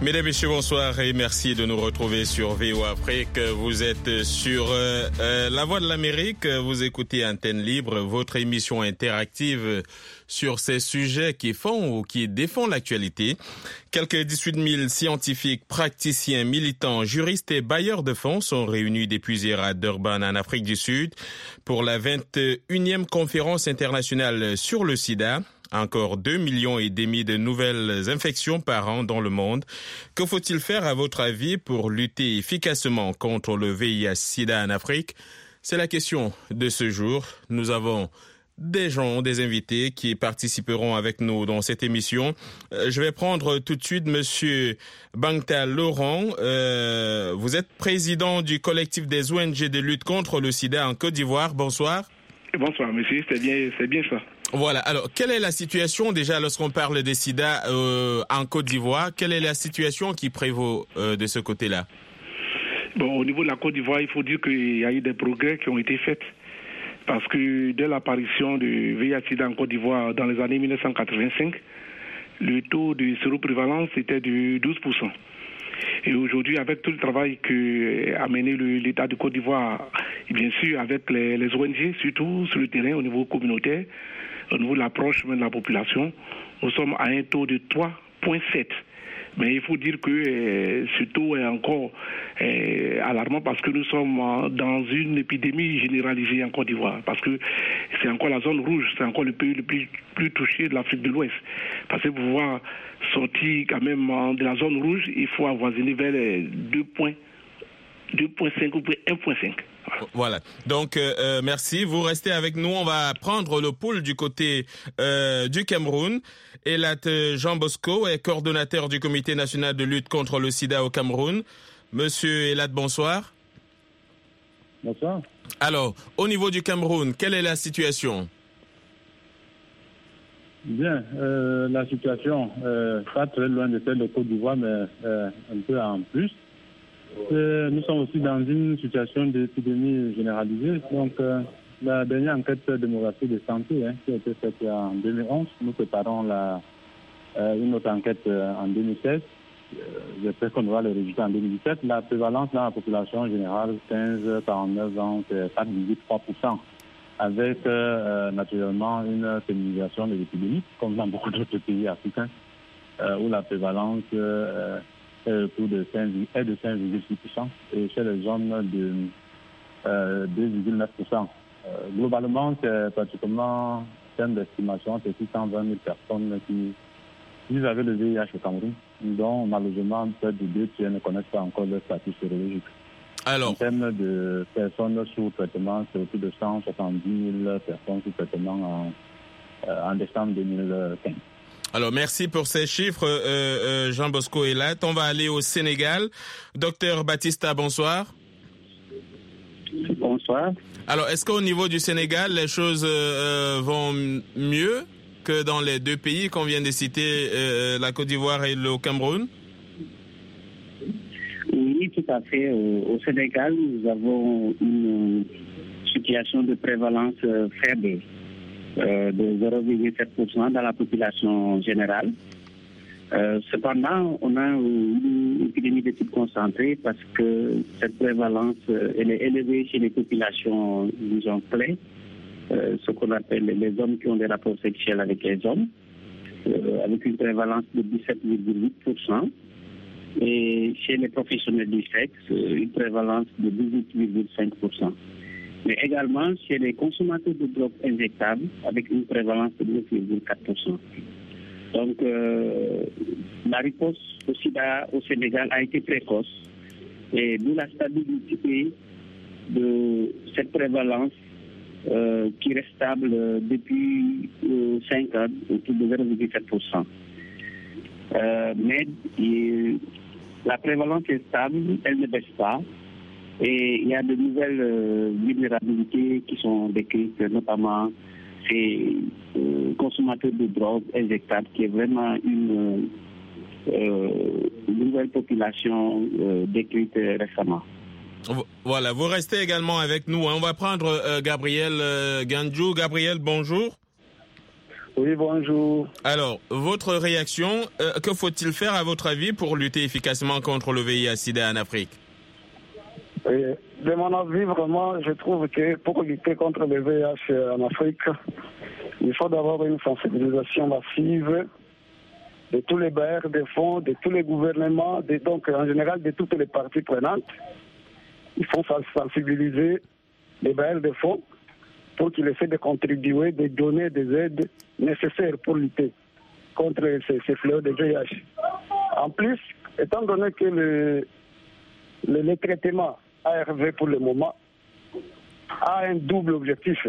Mesdames et messieurs, bonsoir et merci de nous retrouver sur VOA Afrique. Vous êtes sur La Voix de l'Amérique, vous écoutez Antenne Libre, votre émission interactive sur ces sujets qui font ou qui défendent l'actualité. Quelques 18 000 scientifiques, praticiens, militants, juristes et bailleurs de fonds sont réunis depuis hier à Durban en Afrique du Sud pour la 21e conférence internationale sur le sida. Encore 2,5 millions de nouvelles infections par an dans le monde. Que faut-il faire à votre avis pour lutter efficacement contre le VIH-Sida en Afrique? C'est la question de ce jour. Nous avons des invités qui participeront avec nous dans cette émission. Je vais prendre tout de suite Monsieur Bangta Laurent. Vous êtes président du collectif des ONG de lutte contre le sida en Côte d'Ivoire. Bonsoir. Bonsoir, monsieur. C'est bien ça. Voilà. Alors, quelle est la situation déjà lorsqu'on parle des sida en Côte d'Ivoire? Quelle est la situation qui prévaut de ce côté-là? Bon, au niveau de la Côte d'Ivoire, il faut dire qu'il y a eu des progrès qui ont été faits. Parce que dès l'apparition du VIH-Sida en Côte d'Ivoire dans les années 1985, le taux de séroprévalence était de 12%. Et aujourd'hui, avec tout le travail qu'a mené l'État de Côte d'Ivoire, et bien sûr avec les ONG, surtout sur le terrain, au niveau communautaire, au niveau de l'approche de la population, nous sommes à un taux de 3,7. Mais il faut dire que ce taux est encore alarmant parce que nous sommes dans une épidémie généralisée en Côte d'Ivoire. Parce que c'est encore la zone rouge, c'est encore le pays le plus touché de l'Afrique de l'Ouest. Parce que pour pouvoir sortir quand même de la zone rouge, il faut avoisiner vers 2,5 ou 1,5. Voilà. Donc, merci. Vous restez avec nous. On va prendre le pouls du côté du Cameroun. Elat Jean Bosco est coordonnateur du Comité national de lutte contre le sida au Cameroun. Monsieur Elat, bonsoir. Bonsoir. Alors, au niveau du Cameroun, quelle est la situation? Bien, la situation, pas très loin de celle de Côte d'Ivoire, mais un peu en plus. Nous sommes aussi dans une situation d'épidémie généralisée. Donc, la dernière enquête démographique de santé qui a été faite en 2011, nous préparons une autre enquête en 2016. J'espère qu'on aura le résultat en 2017. La prévalence dans la population générale, 15-49 ans, c'est 4,3%, avec naturellement une féminisation de l'épidémie, comme dans beaucoup d'autres pays africains, où la prévalence autour de 5,6% et chez les hommes de 2,9%. Globalement, c'est pratiquement, en termes d'estimation, c'est 620 000 personnes qui vivent avec le VIH au Cameroun, dont malheureusement peut-être de 2 tiers ne connaissent pas encore leur statut sérologique. Alors, en termes de personnes sous traitement, c'est autour de 170 000 personnes sous traitement en décembre 2015. Alors, merci pour ces chiffres, Jean Bosco Elat. On va aller au Sénégal. Docteur Batista, bonsoir. Bonsoir. Alors, est-ce qu'au niveau du Sénégal, les choses vont mieux que dans les deux pays qu'on vient de citer, la Côte d'Ivoire et le Cameroun? Oui, tout à fait. Au Sénégal, nous avons une situation de prévalence faible de 0,7% dans la population générale. Cependant, on a une épidémie de type concentré parce que cette prévalence elle est élevée chez les populations, disons, clés, ce qu'on appelle les hommes qui ont des rapports sexuels avec les hommes, avec une prévalence de 17,8%. Et chez les professionnels du sexe, une prévalence de 18,5%. Mais également chez les consommateurs de drogues injectables, avec une prévalence de 9,4%. Donc, la réponse au sida au Sénégal a été précoce. Et d'où la stabilité de cette prévalence qui reste stable depuis 5 ans, autour de 0,7%. Mais la prévalence est stable, elle ne baisse pas. Et il y a de nouvelles vulnérabilités qui sont décrites, notamment ces consommateurs de drogue injectables, qui est vraiment une nouvelle population décrite récemment. Voilà, vous restez également avec nous. On va prendre Gabriel Gandjou. Gabriel, bonjour. Oui, bonjour. Alors, votre réaction, que faut-il faire à votre avis pour lutter efficacement contre le VIH/SIDA en Afrique? De mon avis, vraiment, je trouve que pour lutter contre le VIH en Afrique, il faut d'abord une sensibilisation massive de tous les bailleurs de fonds, de tous les gouvernements, donc en général de toutes les parties prenantes. Il faut sensibiliser les bailleurs de fonds pour qu'ils essaient de contribuer, de donner des aides nécessaires pour lutter contre ces fléaux de VIH. En plus, étant donné que le traitement ARV pour le moment a un double objectif.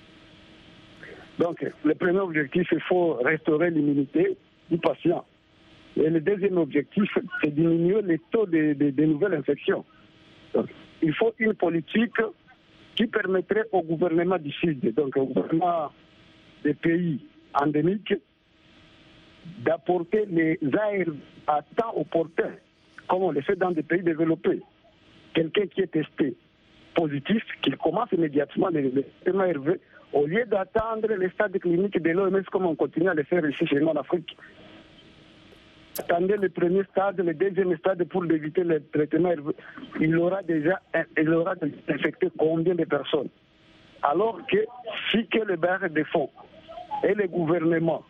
Donc, le premier objectif, il faut restaurer l'immunité du patient. Et le deuxième objectif, c'est diminuer les taux de nouvelles infections. Donc, il faut une politique qui permettrait au gouvernement du Sud, donc au gouvernement des pays endémiques, d'apporter les ARV à temps opportun, comme on le fait dans des pays développés. Quelqu'un qui est testé positif, qu'il commence immédiatement le traitement ARV, au lieu d'attendre les stades cliniques de l'OMS comme on continue à le faire ici chez nous en Afrique. Attendez le premier stade, le deuxième stade pour éviter le traitement ARV. Il aura déjà infecté combien de personnes? Alors que si que le bailleur de fonds et le gouvernement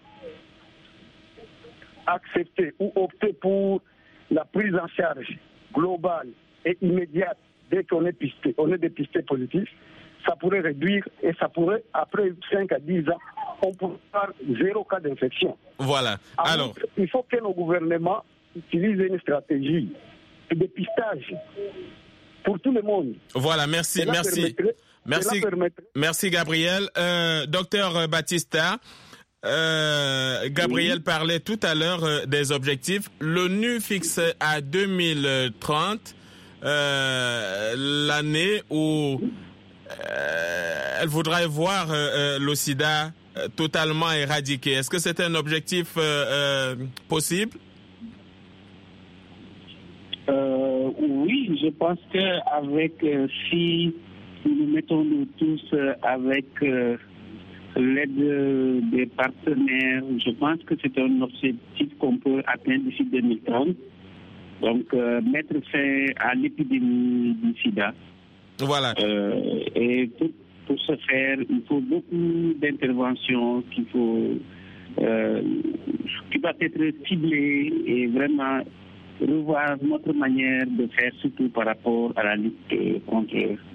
acceptaient ou optaient pour la prise en charge globale et immédiate dès qu'on est dépisté positif, ça pourrait réduire et ça pourrait, après 5 à 10 ans, on pourrait avoir 0 cas d'infection. Voilà. Alors, il faut que nos gouvernements utilisent une stratégie de dépistage pour tout le monde. Voilà, merci Gabriel. Docteur Batista, Gabriel parlait tout à l'heure des objectifs. L'ONU fixe à 2030 l'année où elle voudrait voir le sida totalement éradiqué. Est-ce que c'est un objectif possible? Oui, je pense que si nous mettons nous tous avec l'aide des partenaires, je pense que c'est un objectif qu'on peut atteindre d'ici 2030. Donc, mettre fin à l'épidémie du sida. Voilà. Et pour ce faire, il faut beaucoup d'interventions qui doivent être ciblées et vraiment revoir notre manière de faire, surtout par rapport à la lutte contre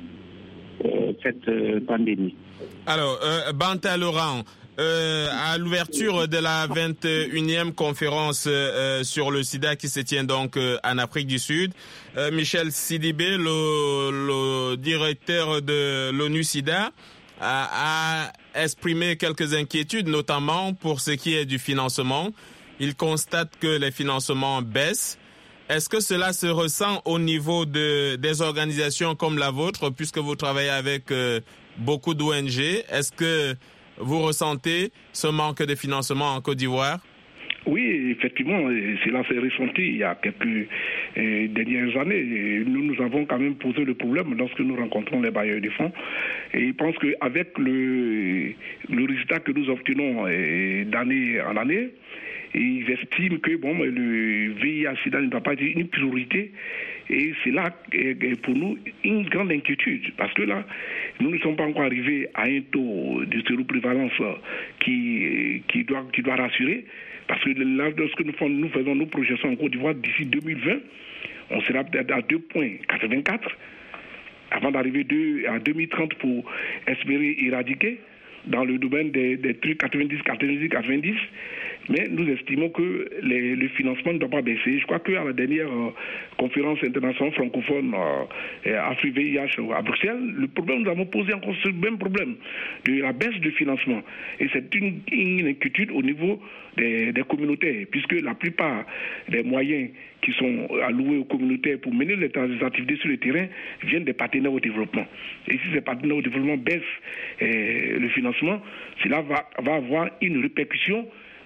cette pandémie. Alors, Banta Laurent, à l'ouverture de la 21e conférence sur le sida qui se tient donc en Afrique du Sud, Michel Sidibé, le directeur de l'ONU SIDA, a exprimé quelques inquiétudes, notamment pour ce qui est du financement. Il constate que les financements baissent. Est-ce que cela se ressent au niveau des organisations comme la vôtre, puisque vous travaillez avec beaucoup d'ONG? Est-ce que vous ressentez ce manque de financement en Côte d'Ivoire? Oui, effectivement, cela s'est ressenti il y a quelques dernières années. Nous avons quand même posé le problème lorsque nous rencontrons les bailleurs de fonds. Et je pense qu'avec le résultat que nous obtenons d'année en année, ils estiment que le VIH/SIDA ne doit pas être une priorité. Et c'est là, pour nous, une grande inquiétude. Parce que là, nous ne sommes pas encore arrivés à un taux de séroprévalence qui doit rassurer. Parce que là, lorsque nous faisons nos projections en Côte d'Ivoire d'ici 2020, on sera peut-être à 2,84 avant d'arriver à 2030 pour espérer éradiquer dans le domaine des trucs 90. Mais nous estimons que le financement ne doit pas baisser. Je crois qu'à la dernière conférence internationale francophone Afrique-VIH à Bruxelles, le problème, nous avons posé encore ce même problème de la baisse du financement. Et c'est une inquiétude au niveau des communautés, puisque la plupart des moyens qui sont alloués aux communautés pour mener les activités sur le terrain viennent des partenaires au développement. Et si ces partenaires au développement baissent le financement, cela va avoir une répercussion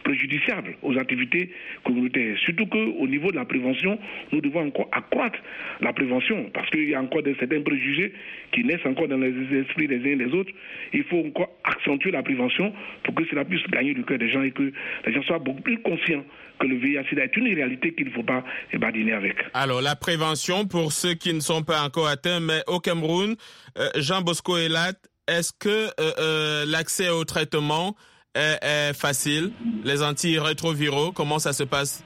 préjudiciable aux activités communautaires. Surtout qu'au niveau de la prévention, nous devons encore accroître la prévention parce qu'il y a encore certains préjugés qui naissent encore dans les esprits des uns et des autres. Il faut encore accentuer la prévention pour que cela puisse gagner du cœur des gens et que les gens soient beaucoup plus conscients que le VIH-Sida est une réalité qu'il ne faut pas badiner avec. Alors, la prévention, pour ceux qui ne sont pas encore atteints, mais au Cameroun, Jean Bosco Elat, est-ce que l'accès au traitement est facile? Les antirétroviraux, comment ça se passe?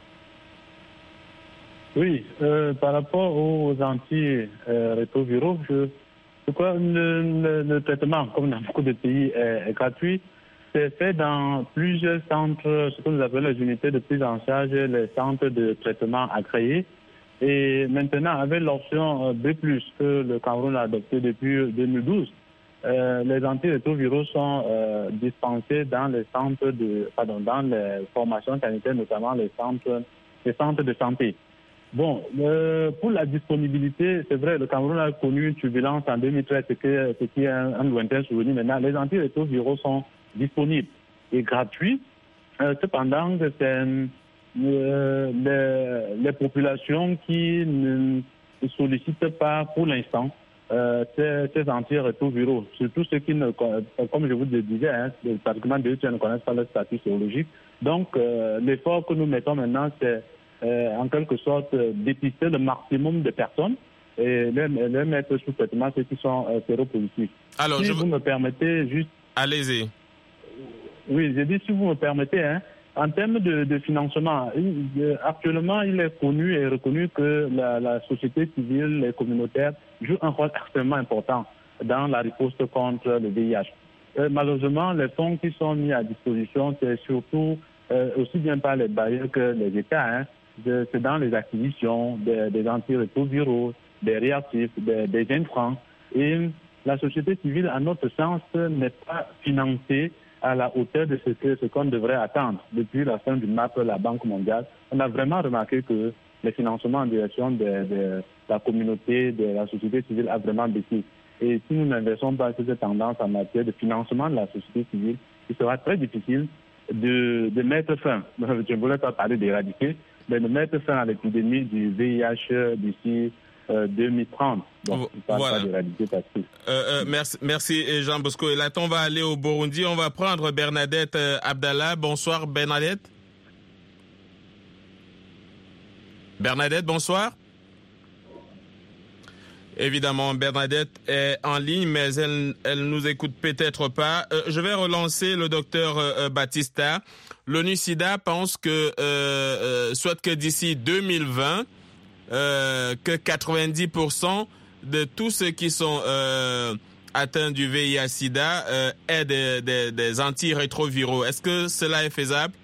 Oui, par rapport aux antirétroviraux, je crois que le traitement, comme dans beaucoup de pays, est gratuit. C'est fait dans plusieurs centres, ce que nous appelons les unités de prise en charge, les centres de traitement agréés. Et maintenant, avec l'option B+, que le Cameroun a adopté depuis 2012, les antirétroviraux sont dispensés dans les centres dans les formations sanitaires, notamment les centres de santé. Bon, pour la disponibilité, c'est vrai, le Cameroun a connu une turbulence en 2013, ce qui est un lointain souvenir. Maintenant, les antirétroviraux sont disponibles et gratuits. Cependant, c'est les populations qui ne sollicitent pas pour l'instant ces antirétroviraux, surtout ceux qui, comme je vous le disais, pratiquement deux tiers ne connaissent pas leur statut sérologique. Donc, l'effort que nous mettons maintenant, c'est en quelque sorte dépister le maximum de personnes et les mettre sous traitement ceux qui sont séropositifs. Alors, si vous me permettez juste... Allez-y. Oui, j'ai dit si vous me permettez, en termes de financement, actuellement, il est connu et reconnu que la société civile, les communautaires, jouent un rôle extrêmement important dans la riposte contre le VIH. Malheureusement, les fonds qui sont mis à disposition, c'est surtout aussi bien par les bailleurs que les États. C'est dans les acquisitions des antirétroviraux, des réactifs, des intrants. Et la société civile, à notre sens, n'est pas financée à la hauteur de ce qu'on devrait attendre. Depuis la fin du MAP, la Banque mondiale, on a vraiment remarqué que le financement en direction de la communauté, de la société civile a vraiment baissé. Et si nous n'inversons pas cette tendance en matière de financement de la société civile, il sera très difficile de mettre fin, je ne voulais pas parler d'éradiquer, mais de mettre fin à l'épidémie du VIH d'ici 2030. Donc, voilà. Merci Jean Bosco. Et là, on va aller au Burundi. On va prendre Bernadette Abdallah. Bonsoir Bernadette. Bernadette, bonsoir. Évidemment, Bernadette est en ligne, mais elle nous écoute peut-être pas. Je vais relancer le docteur Batista. L'ONU-SIDA pense que, soit que d'ici 2020, que 90% de tous ceux qui sont atteints du VIH-Sida aient des antirétroviraux. Est-ce que cela est faisable?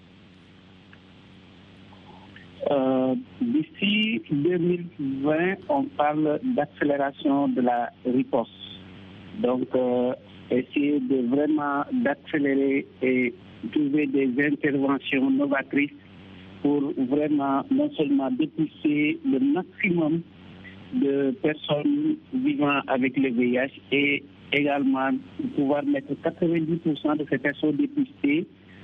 D'ici 2020, on parle d'accélération de la riposte. Donc, essayer de vraiment d'accélérer et trouver des interventions novatrices pour vraiment non seulement dépister le maximum de personnes vivant avec le VIH et également pouvoir mettre 90% de ces personnes dépistées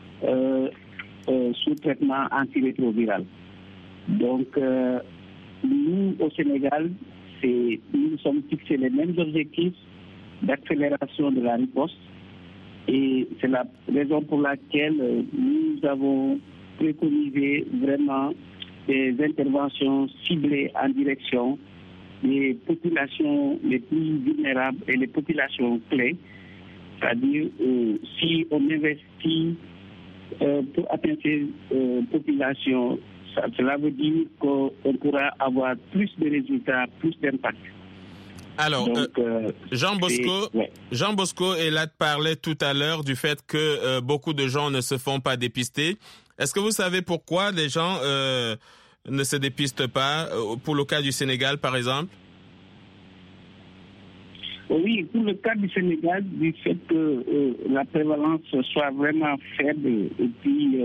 sous traitement antirétroviral. Donc, nous, au Sénégal, nous sommes fixés les mêmes objectifs d'accélération de la riposte et c'est la raison pour laquelle nous avons préconisé vraiment des interventions ciblées en direction des populations les plus vulnérables et les populations clés. C'est-à-dire, si on investit pour atteindre ces populations, cela veut dire qu'on pourra avoir plus de résultats, plus d'impact. Alors, donc, Jean Bosco Elat parlait tout à l'heure du fait que beaucoup de gens ne se font pas dépister. Est-ce que vous savez pourquoi les gens ne se dépistent pas, pour le cas du Sénégal, par exemple? Oui, pour le cas du Sénégal, du fait que la prévalence soit vraiment faible et puis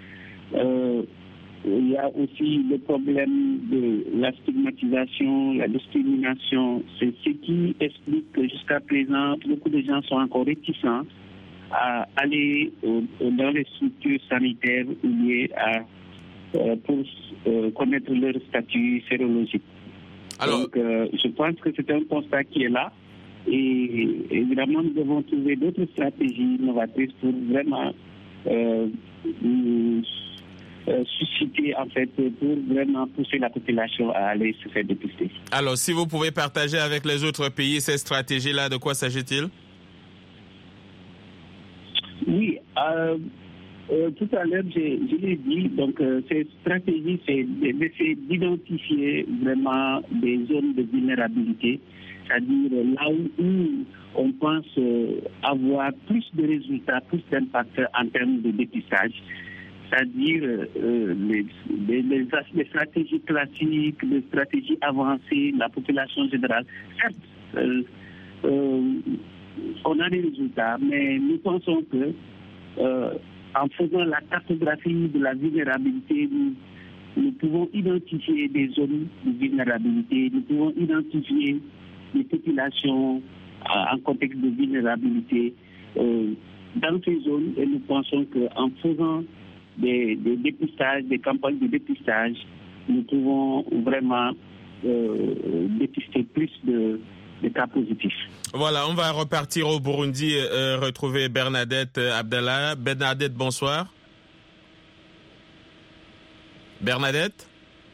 il y a aussi le problème de la stigmatisation, la discrimination. C'est ce qui explique que jusqu'à présent, beaucoup de gens sont encore réticents à aller dans les structures sanitaires liées pour connaître leur statut sérologique. Alors, donc, je pense que c'est un constat qui est là. Et évidemment, nous devons trouver d'autres stratégies innovatrices pour vraiment susciter, en fait, pour vraiment pousser la population à aller se faire dépister. Alors, si vous pouvez partager avec les autres pays ces stratégies-là, de quoi s'agit-il? Oui, tout à l'heure, je l'ai dit, donc cette stratégie, c'est d'essayer d'identifier vraiment des zones de vulnérabilité, c'est-à-dire là où on pense avoir plus de résultats, plus d'impact en termes de dépistage, c'est-à-dire les stratégies classiques, les stratégies avancées, la population générale. Certes, on a des résultats, mais nous pensons que en faisant la cartographie de la vulnérabilité, nous pouvons identifier des zones de vulnérabilité, nous pouvons identifier des populations en contexte de vulnérabilité dans ces zones, et nous pensons qu'en faisant des dépistages, des campagnes de dépistage, nous pouvons vraiment dépister plus de cas positifs. Voilà, on va repartir au Burundi, retrouver Bernadette Abdallah. Bernadette, bonsoir. Bernadette?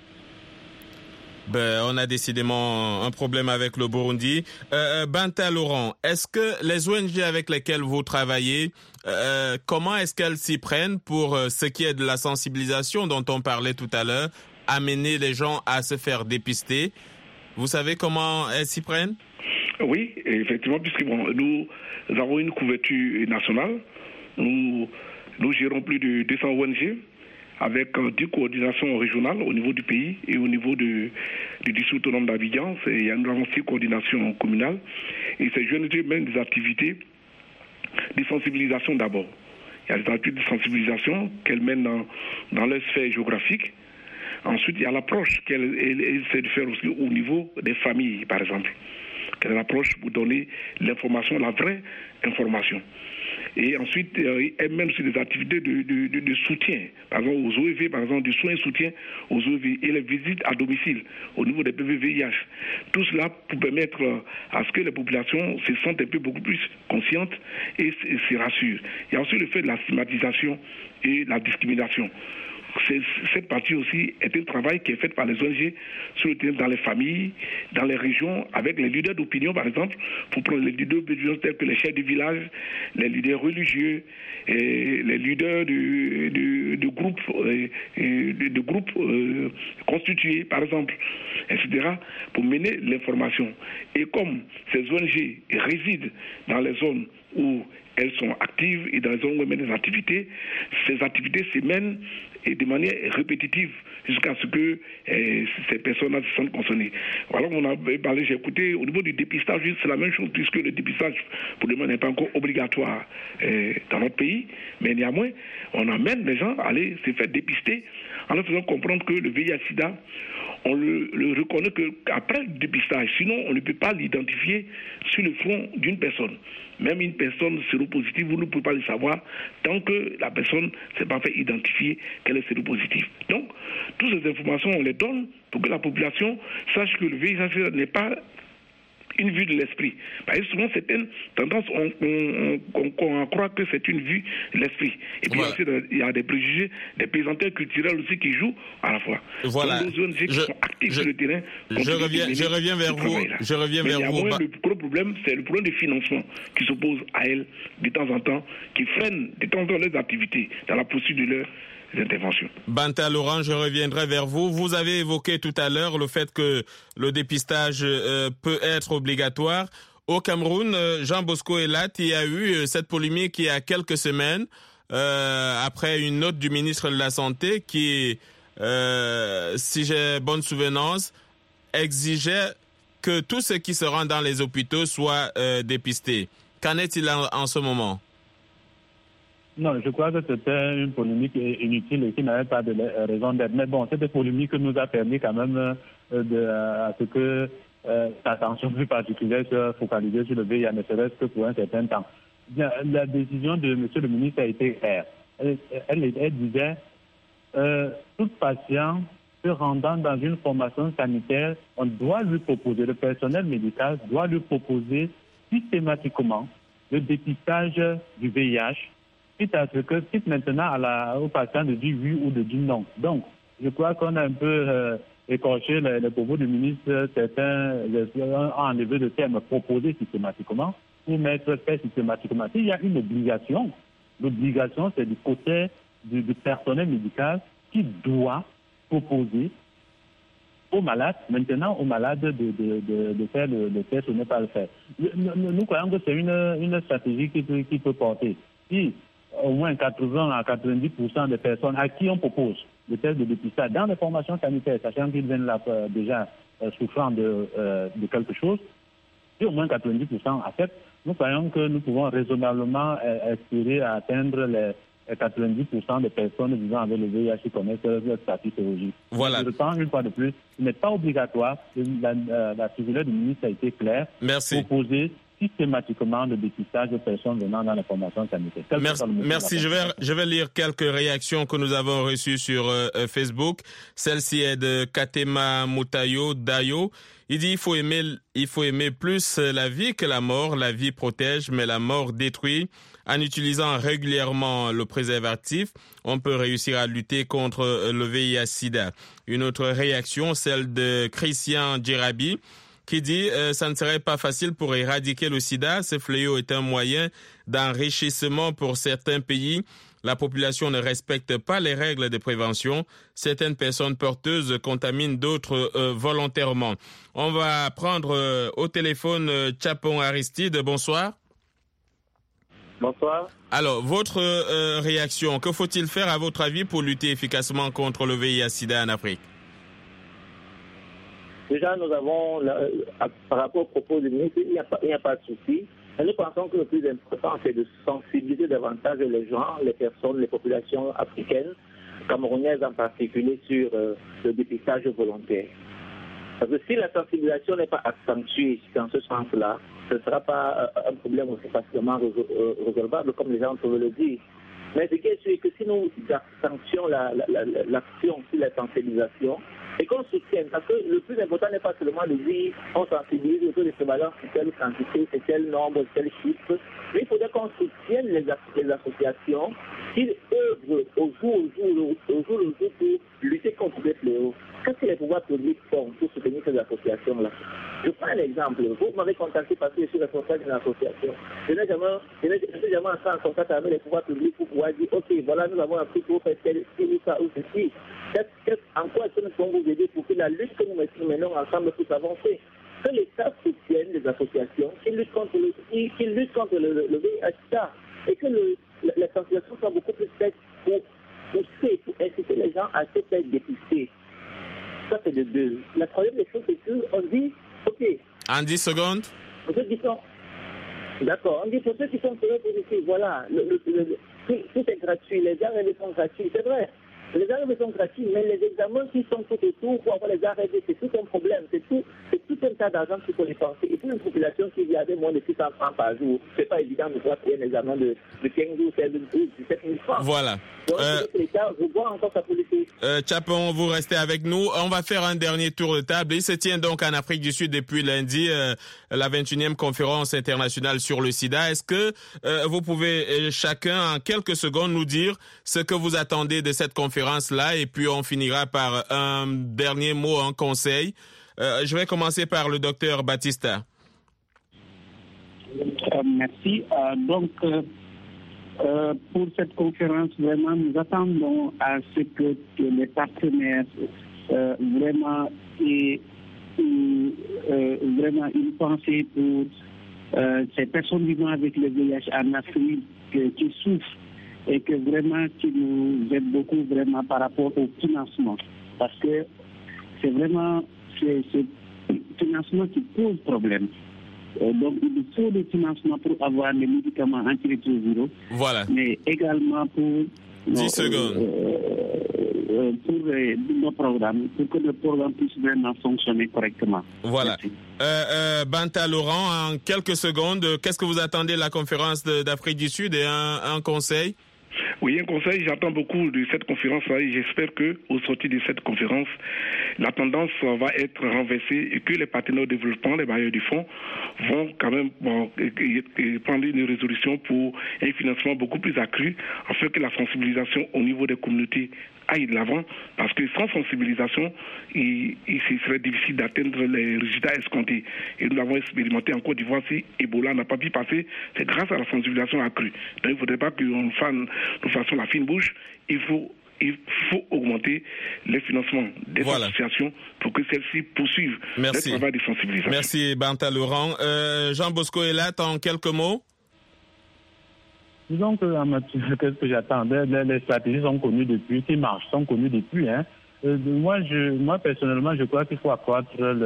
On a décidément un problème avec le Burundi. Banta Laurent, est-ce que les ONG avec lesquelles vous travaillez, comment est-ce qu'elles s'y prennent pour ce qui est de la sensibilisation dont on parlait tout à l'heure, amener les gens à se faire dépister? Vous savez comment elles s'y prennent? Oui, effectivement, puisque nous avons une couverture nationale. Nous gérons plus de 200 ONG avec 10 coordinations régionales au niveau du pays et au niveau du district autonome d'Abidjan. Il y a une 6 coordinations communales. Et ces ONG mènent des activités de sensibilisation d'abord. Il y a des activités de sensibilisation qu'elles mènent dans leur sphère géographique. Ensuite, il y a l'approche qu'elles essaient de faire aussi au niveau des familles, par exemple. Quelle est l'approche pour donner l'information, la vraie information. Et ensuite, elle mène aussi des activités de soutien, par exemple aux OEV, par exemple du soin et soutien aux OEV et les visites à domicile au niveau des PVVIH. Tout cela pour permettre à ce que les populations se sentent un peu beaucoup plus conscientes et se rassurent. Il y a aussi le fait de la stigmatisation et la discrimination. Cette partie aussi est un travail qui est fait par les ONG sur le terrain, dans les familles, dans les régions, avec les leaders d'opinion, par exemple, pour prendre les leaders d'opinion tels que les chefs de village, les leaders religieux, et les leaders de groupes constitués, par exemple, etc., pour mener l'information. Et comme ces ONG résident dans les zones où elles sont actives et dans les zones où elles mènent des activités, ces activités se mènent et de manière répétitive jusqu'à ce que ces personnes se sentent concernées. Voilà, on a parlé, j'ai écouté, au niveau du dépistage, c'est la même chose puisque le dépistage pour le moment n'est pas encore obligatoire dans notre pays, mais néanmoins, on amène les gens à aller se faire dépister en leur faisant comprendre que le VIH-Sida, on le reconnaît qu'après le dépistage, sinon on ne peut pas l'identifier sur le front d'une personne. Même une personne séropositive, vous ne pouvez pas le savoir tant que la personne ne s'est pas fait identifier qu'elle est séropositive. Donc, toutes ces informations, on les donne pour que la population sache que le VIH n'est pas une vue de l'esprit. Parce que souvent, c'est une tendance, on croit que c'est une vue de l'esprit. Et puis, il y a des préjugés, des présenteurs culturels aussi qui jouent à la fois. Voilà. Donc, les ONG qui sont actifs sur le terrain. Je reviens vers vous. Le gros problème, c'est le problème de financement qui s'oppose à elles de temps en temps, qui freine de temps en temps leurs activités dans la poursuite de leurs interventions. Banta Laurent, je reviendrai vers vous. Vous avez évoqué tout à l'heure le fait que le dépistage peut être obligatoire. Au Cameroun, Jean Bosco Elat, il y a eu cette polémique il y a quelques semaines après une note du ministre de la Santé qui, si j'ai bonne souvenance, exigeait que tous ceux qui se rendent dans les hôpitaux soient dépistés. Qu'en est-il en ce moment? Non, je crois que c'était une polémique inutile et qui n'avait pas de raison d'être. Mais bon, cette polémique nous a permis quand même à ce que l'attention plus particulière soit focalisée sur le VIH, ne serait-ce que pour un certain temps. la décision de M. le ministre a été claire. Elle disait tout patient se rendant dans une formation sanitaire, on doit lui proposer, le personnel médical doit lui proposer systématiquement le dépistage du VIH, quitte à ce que, quitte maintenant au patient de dire oui ou de dire non. Donc, je crois qu'on a un peu écorché les propos du ministre, certains ont enlevé le terme proposer systématiquement pour mettre fait systématiquement. Il y a une obligation. L'obligation, c'est du côté du personnel médical qui doit proposer aux malades, maintenant aux malades de faire le test ou ne pas le faire. Nous croyons que c'est une stratégie qui peut porter. Si au moins 80 à 90% des personnes à qui on propose le test de dépistage dans les formations sanitaires, sachant qu'ils viennent là déjà souffrant de quelque chose, si au moins 90% acceptent, nous croyons que nous pouvons raisonnablement espérer atteindre les 90% des personnes vivant avec le VIH qui connaissent leur statut sérologique. Voilà. Je reprends une fois de plus, ce n'est pas obligatoire. La circulaire du ministre a été claire. Merci. Proposer systématiquement le dépistage de personnes venant dans la formation sanitaire. Merci. Je vais lire quelques réactions que nous avons reçues sur Facebook. Celle-ci est de Katema Moutayo Dayo. Il dit il faut aimer plus la vie que la mort. La vie protège, mais la mort détruit. En utilisant régulièrement le préservatif, on peut réussir à lutter contre le VIH/SIDA. Une autre réaction, celle de Christian Djerabi, qui dit ça ne serait pas facile pour éradiquer le sida. Ce fléau est un moyen d'enrichissement pour certains pays. La population ne respecte pas les règles de prévention. Certaines personnes porteuses contaminent d'autres volontairement. On va prendre au téléphone Chapon Aristide. Bonsoir. Bonsoir. Alors, votre réaction, que faut-il faire à votre avis pour lutter efficacement contre le VIH/SIDA en Afrique? Déjà, nous avons, par rapport au propos du ministre, il n'y a pas de souci. Mais nous pensons que le plus important, c'est de sensibiliser davantage les gens, les personnes, les populations africaines, camerounaises en particulier, sur le dépistage volontaire. Parce que si la sensibilisation n'est pas accentuée dans ce sens-là, ce ne sera pas un problème aussi facilement résolvable, comme les gens peuvent le dire. Mais ce qui est sûr, que si nous accentuons l'action sur la sensibilisation, et qu'on soutienne, parce que le plus important n'est pas seulement de dire on sensibilise autour de prévalence sur telle quantité, c'est tel nombre, tel chiffre, mais il faudrait qu'on soutienne les associations qui œuvrent au jour pour lutter contre les fléaux. Qu'est-ce que les pouvoirs publics font pour soutenir ces associations-là? Je prends un exemple. Vous m'avez contacté parce que je suis responsable d'une association. Je n'ai jamais entré en contact avec les pouvoirs publics pour pouvoir dire ok, voilà, nous avons appris pour faire tel, ou ça, ou ceci. En quoi est-ce que nous pouvons vous aider pour que la lutte que nous menons ensemble puisse avancer? Que l'État soutienne les associations qui luttent contre le VIH/SIDA et que la sensibilisation soit beaucoup plus faite pour pousser, pour inciter les gens à se faire dépister. Ça, c'est de deux. La troisième des choses, c'est qu'on dit, ok. En 10 secondes. Pour ceux qui sont, d'accord. On dit pour ceux qui sont positifs, voilà, tout est gratuit. Les arrêts sont gratuits, c'est vrai. Les arrêts sont gratuits, mais les examens qui sont tout autour pour avoir les arrêts, c'est tout un problème. C'est tout un tas d'argent qu'il faut dépenser. Et pour une population qui vit avec moins de 600 francs par jour, c'est pas évident de pouvoir payer un examen de 15 ou 16 ou 17 000 francs. Voilà. Donc, l'État revoit encore sa politique. Chapon, vous restez avec nous. On va faire un dernier tour de table. Il se tient donc en Afrique du Sud depuis lundi la 21e conférence internationale sur le sida. Est-ce que vous pouvez chacun en quelques secondes nous dire ce que vous attendez de cette conférence-là et puis on finira par un dernier mot, un conseil. Je vais commencer par le docteur Batista. Merci. Pour cette conférence, vraiment, nous attendons à ce que les partenaires vraiment aient vraiment une pensée pour ces personnes vivant avec le VIH en Afrique qui souffrent et que vraiment qui nous aident beaucoup vraiment par rapport au financement. Parce que c'est vraiment ce financement qui pose problème. Donc, il faut des financements pour avoir les médicaments antirétroviraux. Voilà. Mais également pour... 10 secondes. pour nos programmes, pour que le programme puisse vraiment fonctionner correctement. Voilà. Banta Laurent, en quelques secondes, qu'est-ce que vous attendez de la conférence d'Afrique du Sud et un conseil? Oui, un conseil, j'attends beaucoup de cette conférence-là et j'espère qu'au sortir de cette conférence, la tendance va être renversée et que les partenaires de développement, les bailleurs du fonds, vont quand même prendre une résolution pour un financement beaucoup plus accru afin que la sensibilisation au niveau des communautés aille de l'avant, parce que sans sensibilisation, il serait difficile d'atteindre les résultats escomptés. Et nous l'avons expérimenté en Côte d'Ivoire. Si Ebola n'a pas pu passer, c'est grâce à la sensibilisation accrue. Donc il ne faudrait pas que nous fassions la fine bouche. Il faut augmenter les financements des associations pour que celles-ci poursuivent le travail de sensibilisation. Merci Banta Laurent. Jean Bosco Elat, en quelques mots. Disons que qu'est-ce que j'attends? Les stratégies sont connues depuis, qui marchent, sont connues depuis. Moi, personnellement, je crois qu'il faut accroître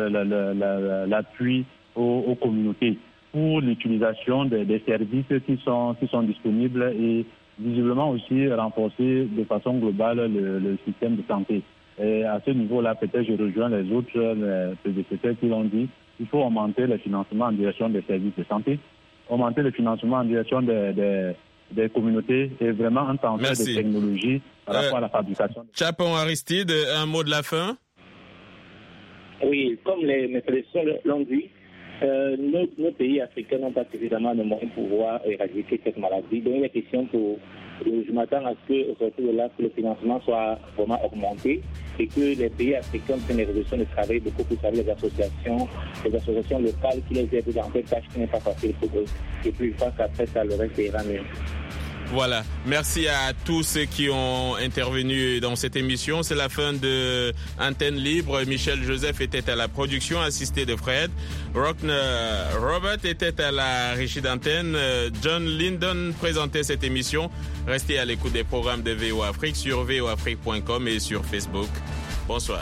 l'appui aux communautés pour l'utilisation des services qui sont disponibles et visiblement aussi renforcer de façon globale le système de santé. Et à ce niveau-là, peut-être je rejoins les autres prédécesseurs qui l'ont dit, il faut augmenter le financement en direction des services de santé, augmenter le financement en direction des communautés et vraiment un transfert de technologie par rapport à la fabrication. Chapon Aristide, un mot de la fin? Oui, comme mes prédécesseurs l'ont dit, nos pays africains n'ont pas suffisamment de moyens pour pouvoir éradiquer cette maladie. Donc, il est question je m'attends à ce que, au sortir de là, que le financement soit vraiment augmenté et que les pays africains prennent les résolutions de travailler beaucoup plus avec les associations locales qui les aident dans cette tâche qui n'est pas facile pour eux. Et puis, je pense qu'après ça, le reste ira mieux. Voilà. Merci à tous ceux qui ont intervenu dans cette émission. C'est la fin de Antenne Libre. Michel Joseph était à la production, assisté de Fred. Robert était à la régie d'antenne. John Lyndon présentait cette émission. Restez à l'écoute des programmes de VOA Afrique sur voafrique.com et sur Facebook. Bonsoir.